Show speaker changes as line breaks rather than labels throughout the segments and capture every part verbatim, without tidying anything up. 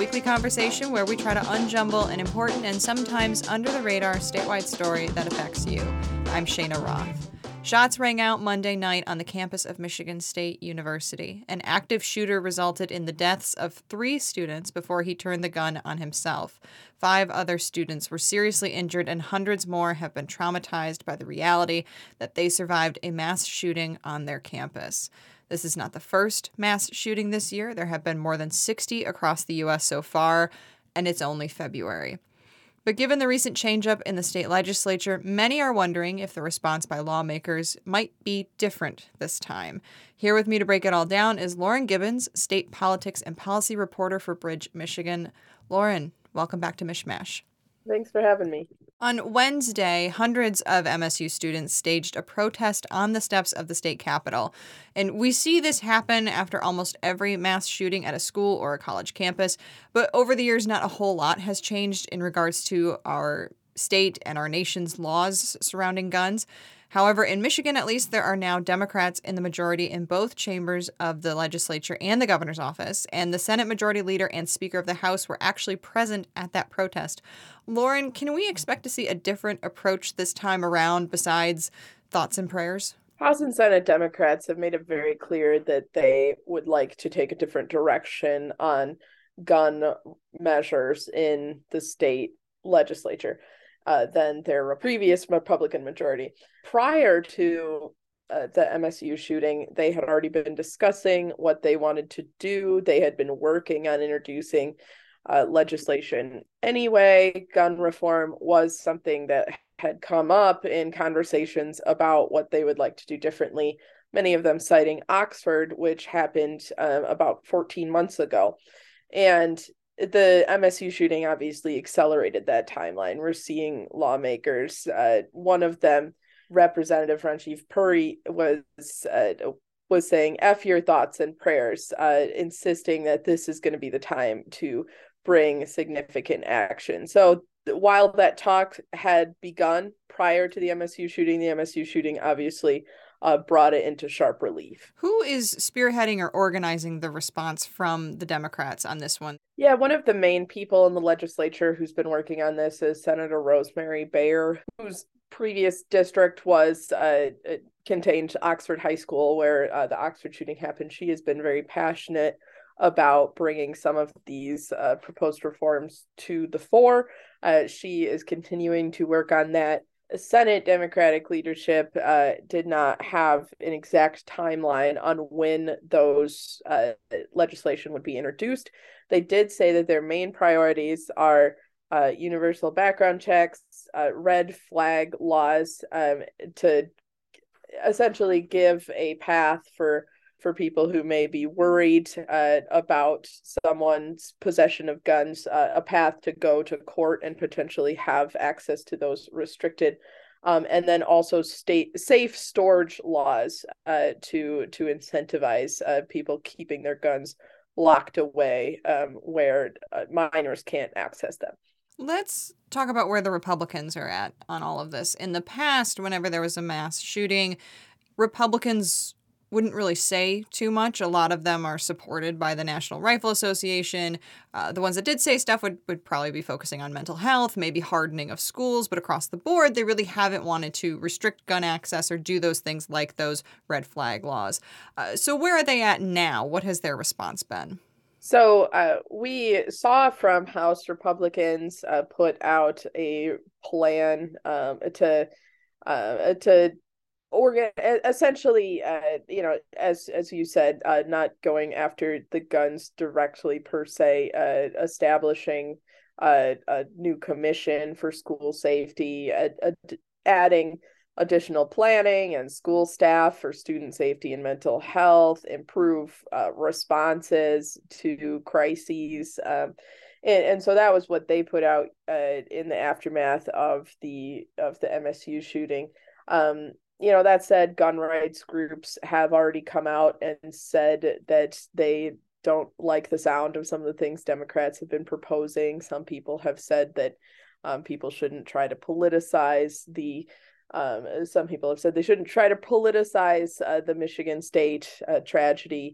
weekly conversation where we try to unjumble an important and sometimes under-the-radar statewide story that affects you. I'm Shayna Roth. Shots rang out Monday night on the campus of Michigan State University. An active shooter resulted in the deaths of three students before he turned the gun on himself. Five other students were seriously injured, and hundreds more have been traumatized by the reality that they survived a mass shooting on their campus. This is not the first mass shooting this year. There have been more than sixty across the U S so far, and it's only February. But given the recent changeup in the state legislature, many are wondering if the response by lawmakers might be different this time. Here with me to break it all down is Lauren Gibbons, state politics and policy reporter for Bridge, Michigan. Lauren, welcome back to Mishmash.
Thanks for having me.
On Wednesday, hundreds of M S U students staged a protest on the steps of the state capitol. And we see this happen after almost every mass shooting at a school or a college campus. But over the years, not a whole lot has changed in regards to our state and our nation's laws surrounding guns. However, in Michigan, at least, there are now Democrats in the majority in both chambers of the legislature and the governor's office, and the Senate Majority Leader and Speaker of the House were actually present at that protest. Lauren, can we expect to see a different approach this time around besides thoughts and prayers?
House and Senate Democrats have made it very clear that they would like to take a different direction on gun measures in the state legislature Uh, than their previous Republican majority. Prior to uh, the M S U shooting, they had already been discussing what they wanted to do. They had been working on introducing uh, legislation anyway. Gun reform was something that had come up in conversations about what they would like to do differently, many of them citing Oxford, which happened um, about fourteen months ago. And the M S U shooting obviously accelerated that timeline. We're seeing lawmakers, uh, one of them, Representative Ranjiv Puri, was uh, was saying, F your thoughts and prayers, uh, insisting that this is going to be the time to bring significant action. So while that talk had begun prior to the M S U shooting, the M S U shooting obviously Uh, brought it into sharp relief.
Who is spearheading or organizing the response from the Democrats on this one?
Yeah, one of the main people in the legislature who's been working on this is Senator Rosemary Bayer, whose previous district was uh, contained Oxford High School, where uh, the Oxford shooting happened. She has been very passionate about bringing some of these uh, proposed reforms to the fore. Uh, she is continuing to work on that. Senate Democratic leadership uh, did not have an exact timeline on when those uh, legislation would be introduced. They did say that their main priorities are uh, universal background checks, uh, red flag laws, um, to essentially give a path for for people who may be worried uh, about someone's possession of guns, uh, a path to go to court and potentially have access to those restricted. Um, and then also state safe storage laws uh, to to incentivize uh, people keeping their guns locked away um, where uh, minors can't access them.
Let's talk about where the Republicans are at on all of this. In the past, whenever there was a mass shooting, Republicans wouldn't really say too much. A lot of them are supported by the National Rifle Association. Uh, the ones that did say stuff would, would probably be focusing on mental health, maybe hardening of schools, but across the board, they really haven't wanted to restrict gun access or do those things like those red flag laws. Uh, so where are they at now? What has their response been?
So uh, we saw from House Republicans uh, put out a plan um, to uh, to organ essentially, uh, you know, as as you said, uh, not going after the guns directly per se, uh, establishing uh, a new commission for school safety, uh, uh, adding additional planning and school staff for student safety and mental health, improve uh, responses to crises. Um, and, and so that was what they put out uh, in the aftermath of the of the M S U shooting. Um, you know, that said, gun rights groups have already come out and said that they don't like the sound of some of the things Democrats have been proposing. Some people have said that um, people shouldn't try to politicize the Um, some people have said they shouldn't try to politicize uh, the Michigan State uh, tragedy.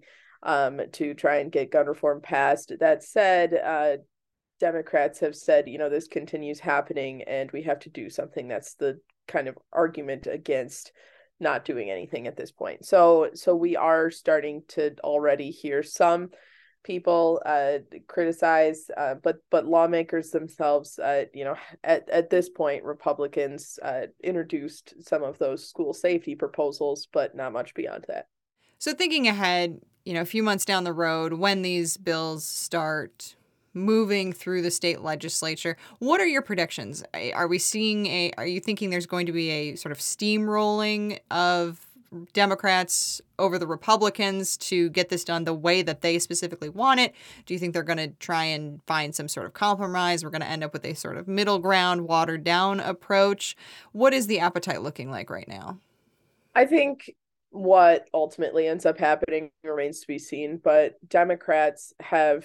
um, to try and get gun reform passed. That said, uh, Democrats have said, you know, this continues happening and we have to do something. That's the kind of argument against not doing anything at this point. So, so we are starting to already hear some people uh, criticize, uh, but but lawmakers themselves, uh, you know, at, at this point, Republicans uh, introduced some of those school safety proposals, but not much beyond that.
So thinking ahead, you know, a few months down the road, when these bills start moving through the state legislature, what are your predictions? Are we seeing a, are you thinking there's going to be a sort of steamrolling of Democrats over the Republicans to get this done the way that they specifically want it? Do you think they're going to try and find some sort of compromise? We're going to end up with a sort of middle ground, watered down approach. What is the appetite looking like right now?
I think what ultimately ends up happening remains to be seen, but Democrats have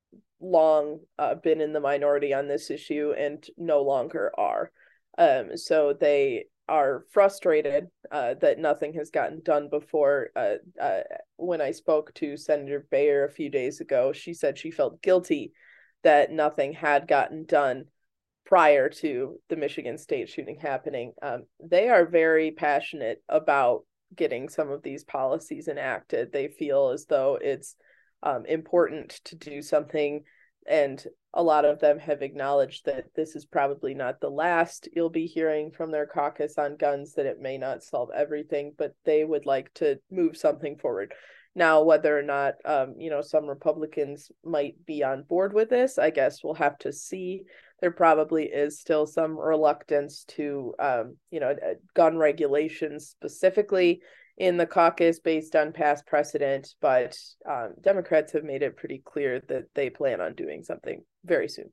long uh, been in the minority on this issue and no longer are. Um, so they are frustrated uh, that nothing has gotten done before. Uh, uh, when I spoke to Senator Bayer a few days ago, she said she felt guilty that nothing had gotten done prior to the Michigan State shooting happening. Um, they are very passionate about getting some of these policies enacted. They feel as though it's um, important to do something, and a lot of them have acknowledged that this is probably not the last you'll be hearing from their caucus on guns, that it may not solve everything, but they would like to move something forward. Now, whether or not, um, you know, some Republicans might be on board with this, I guess we'll have to see. There probably is still some reluctance to, um, you know, gun regulations specifically in the caucus based on past precedent, but um, Democrats have made it pretty clear that they plan on doing something very soon.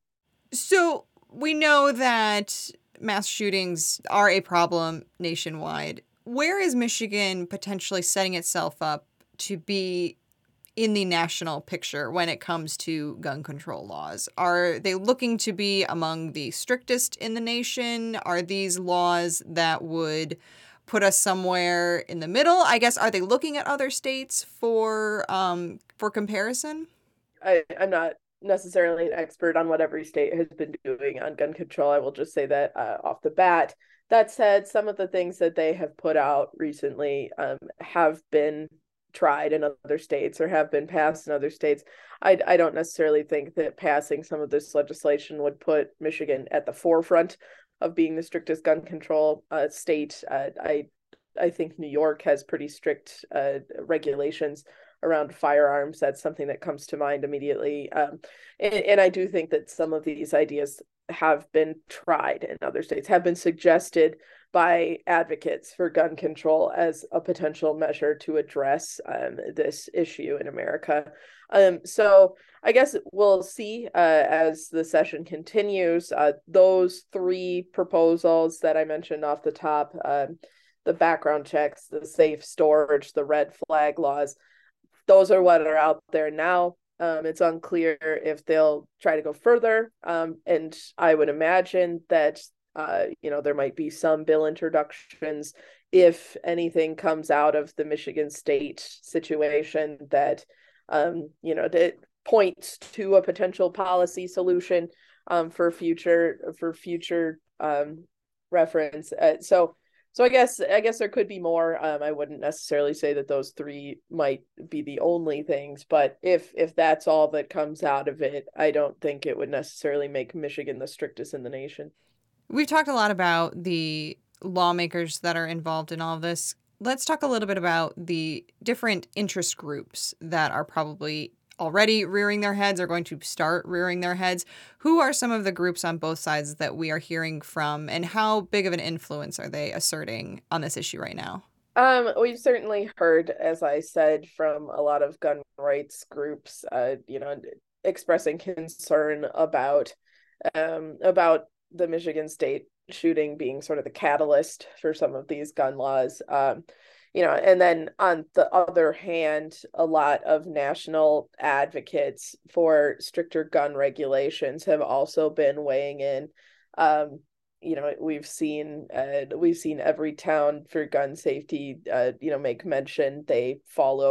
So we know that mass shootings are a problem nationwide. Where is Michigan potentially setting itself up to be in the national picture when it comes to gun control laws? Are they looking to be among the strictest in the nation? Are these laws that would put us somewhere in the middle? I guess, are they looking at other states for um, for comparison?
I, I'm not necessarily an expert on what every state has been doing on gun control. I will just say that uh, off the bat. That said, some of the things that they have put out recently um, have been tried in other states or have been passed in other states. I, I don't necessarily think that passing some of this legislation would put Michigan at the forefront of being the strictest gun control uh, state. Uh, I I think New York has pretty strict uh, regulations around firearms. That's something that comes to mind immediately. Um, and, and I do think that some of these ideas have been tried in other states, have been suggested by advocates for gun control as a potential measure to address um, this issue in America. Um, so I guess we'll see uh, as the session continues. Uh, those three proposals that I mentioned off the top, um, the background checks, the safe storage, the red flag laws, those are what are out there now. Um, it's unclear if they'll try to go further. Um, and I would imagine that, uh, you know, there might be some bill introductions if anything comes out of the Michigan State situation that, um, you know, that points to a potential policy solution um, for future for future um, reference. Uh, so. So I guess I guess there could be more. Um, I wouldn't necessarily say that those three might be the only things, but if if that's all that comes out of it, I don't think it would necessarily make Michigan the strictest in the nation.
We've talked a lot about the lawmakers that are involved in all of this. Let's talk a little bit about the different interest groups that are probably already rearing their heads, are going to start rearing their heads. Who are some of the groups on both sides that we are hearing from, and how big of an influence are they asserting on this issue right now?
Um, we've certainly heard, as I said, from a lot of gun rights groups, uh, you know, expressing concern about um, about the Michigan State shooting being sort of the catalyst for some of these gun laws. Um, you know, and then on the other hand, a lot of national advocates for stricter gun regulations have also been weighing in. Um, you know, we've seen uh, we've seen Everytown for gun safety, uh, you know, make mention. They follow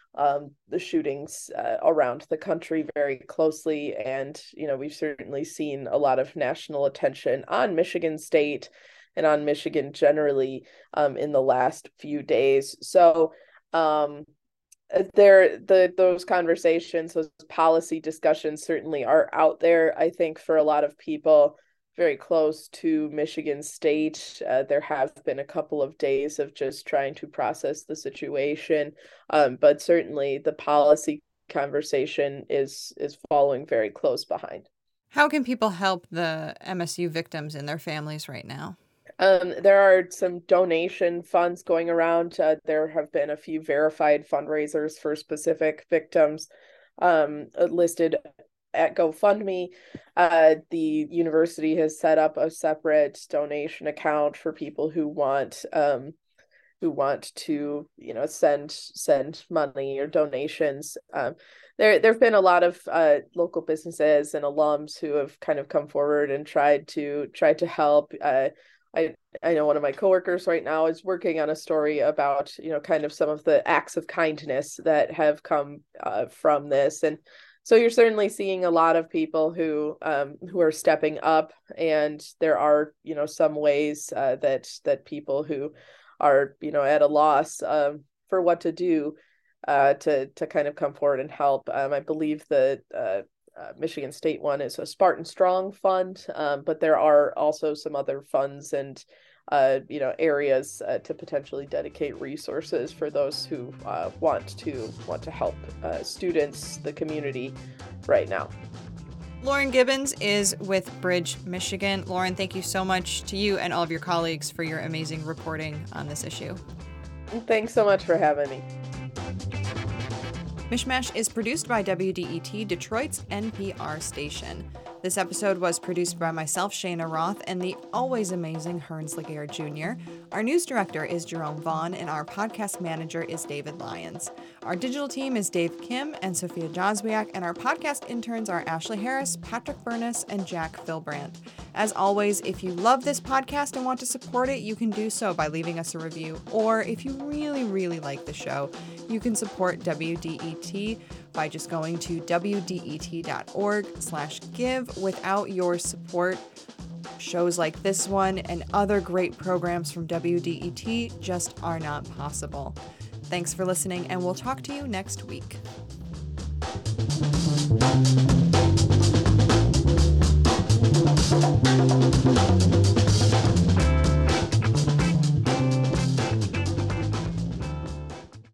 um, the shootings uh, around the country very closely. And, you know, we've certainly seen a lot of national attention on Michigan State and on Michigan generally um, in the last few days. So um, there, the those conversations, those policy discussions certainly are out there. I think for a lot of people very close to Michigan State, uh, there have been a couple of days of just trying to process the situation, um, but certainly the policy conversation is is following very close behind.
How can people help the M S U victims and their families right now?
Um, there are some donation funds going around. Uh, there have been a few verified fundraisers for specific victims um, listed at GoFundMe. Uh, the university has set up a separate donation account for people who want um, who want to, you know, send send money or donations. Um, there there have been a lot of uh, local businesses and alums who have kind of come forward and tried to tried to help. Uh, I I know one of my coworkers right now is working on a story about, you know, kind of some of the acts of kindness that have come uh, from this. And so you're certainly seeing a lot of people who um, who are stepping up, and there are, you know, some ways uh, that that people who are, you know, at a loss um, for what to do uh, to to kind of come forward and help. Um, I believe the uh, uh, Michigan State one is a Spartan Strong Fund, um, but there are also some other funds and uh, you know, areas uh, to potentially dedicate resources for those who uh, want to want to help uh, students, the community, right now.
Lauren Gibbons is with Bridge, Michigan. Lauren, thank you so much to you and all of your colleagues for your amazing reporting on this issue.
Thanks so much for having me.
Mishmash is produced by W D E T, Detroit's N P R station. This episode was produced by myself, Shana Roth, and the always amazing Hearns Laguerre Junior Our news director is Jerome Vaughn, and our podcast manager is David Lyons. Our digital team is Dave Kim and Sophia Joswiak, and our podcast interns are Ashley Harris, Patrick Burness, and Jack Philbrandt. As always, if you love this podcast and want to support it, you can do so by leaving us a review. Or if you really, really like the show, you can support W D E T by just going to W D E T dot org slash give. Without your support, shows like this one and other great programs from W D E T just are not possible. Thanks for listening, and we'll talk to you next week.